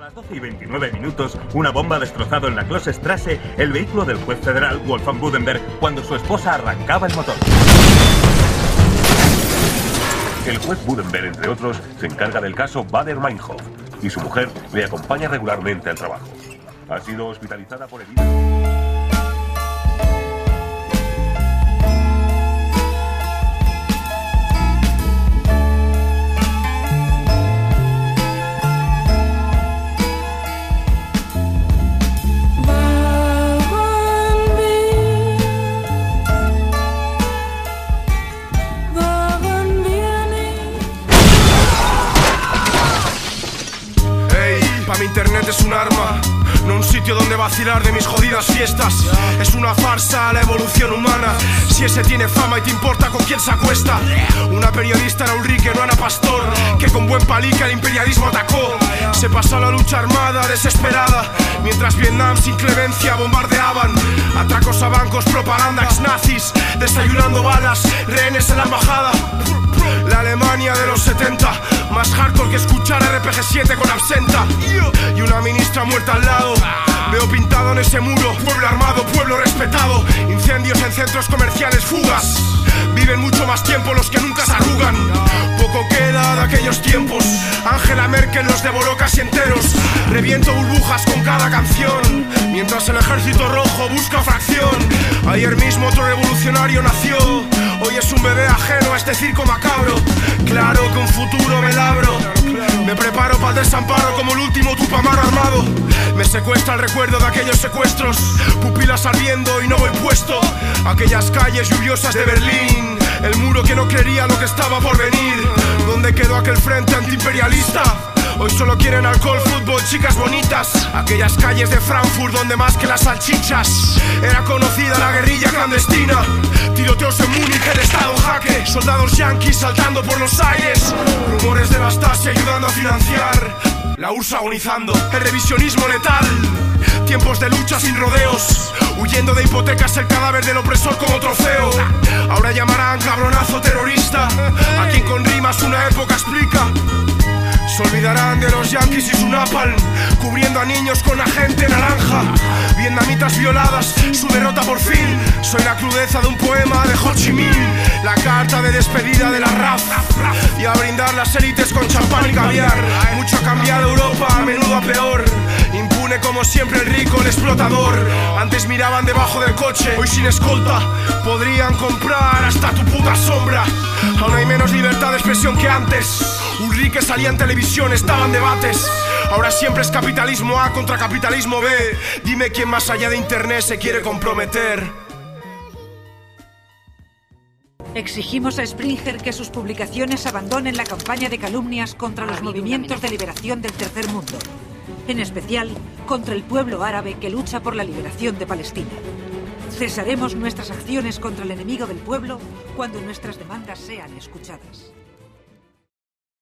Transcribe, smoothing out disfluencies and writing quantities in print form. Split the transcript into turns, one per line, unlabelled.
las 12:29, una bomba ha destrozado en la Klosterstraße el vehículo del juez federal Wolfgang Budenberg cuando su esposa arrancaba el motor. El juez Budenberg, entre otros, se encarga del caso Baader-Meinhof y su mujer le acompaña regularmente al trabajo. Ha sido hospitalizada por heridas.
Mi internet es un arma, no un sitio donde vacilar de mis jodidas fiestas. Es una farsa la evolución humana. Si ese tiene fama y te importa con quién se acuesta. Una periodista era Ulrike, no Ana Pastor, que con buen palique el imperialismo atacó. Se pasó la lucha armada desesperada, mientras Vietnam sin clemencia bombardeaban. Atracos a bancos, propaganda ex-nazis, desayunando balas, rehenes en la embajada. La Alemania de los 70, más hardcore que escuchar RPG-7 con absenta. Y una ministra muerta al lado. Veo pintado en ese muro: pueblo armado, pueblo respetado. Incendios en centros comerciales, fugas. Viven mucho más tiempo los que nunca se arrugan. Poco queda de aquellos tiempos. Angela Merkel los devoró casi enteros. Reviento burbujas con cada canción, mientras el ejército rojo busca fracción. Ayer mismo otro revolucionario nació. Hoy es un bebé ajeno a este circo macabro. Claro que un futuro me labro. Me preparo para el desamparo como el último Tupamaro armado. Me secuestra el recuerdo de aquellos secuestros. Pupilas ardiendo y no voy puesto. Aquellas calles lluviosas de Berlín. El muro que no creería lo que estaba por venir. ¿Dónde quedó aquel frente antiimperialista? Hoy solo quieren alcohol, fútbol, chicas bonitas. Aquellas calles de Frankfurt donde más que las salchichas era conocida la guerrilla clandestina. Tiroteos en Múnich, el estado en jaque. Soldados yanquis saltando por los aires. Rumores de la Stasi ayudando a financiar la URSS agonizando. El revisionismo letal. Tiempos de lucha sin rodeos. Huyendo de hipotecas el cadáver del opresor como trofeo. Ahora llamarán cabronazo terrorista a quien con rimas una época explica. Se olvidarán de los yanquis y su napalm, cubriendo a niños con agente naranja. Vietnamitas violadas, su derrota por fin. Soy la crudeza de un poema de Ho Chi Minh. La carta de despedida de la RAF. Y a brindar las élites con champán y caviar. Mucho ha cambiado Europa, a menudo a peor. Impune como siempre el rico, el explotador. Antes miraban debajo del coche, hoy sin escolta. Podrían comprar hasta tu puta sombra. Aún hay menos libertad de expresión que antes. Ulrike salía en televisión, estaban debates. Ahora siempre es capitalismo A contra capitalismo B. Dime quién más allá de internet se quiere comprometer.
Exigimos a Springer que sus publicaciones abandonen la campaña de calumnias contra los movimientos de liberación del tercer mundo, en especial contra el pueblo árabe que lucha por la liberación de Palestina. Cesaremos nuestras acciones contra el enemigo del pueblo cuando nuestras demandas sean escuchadas.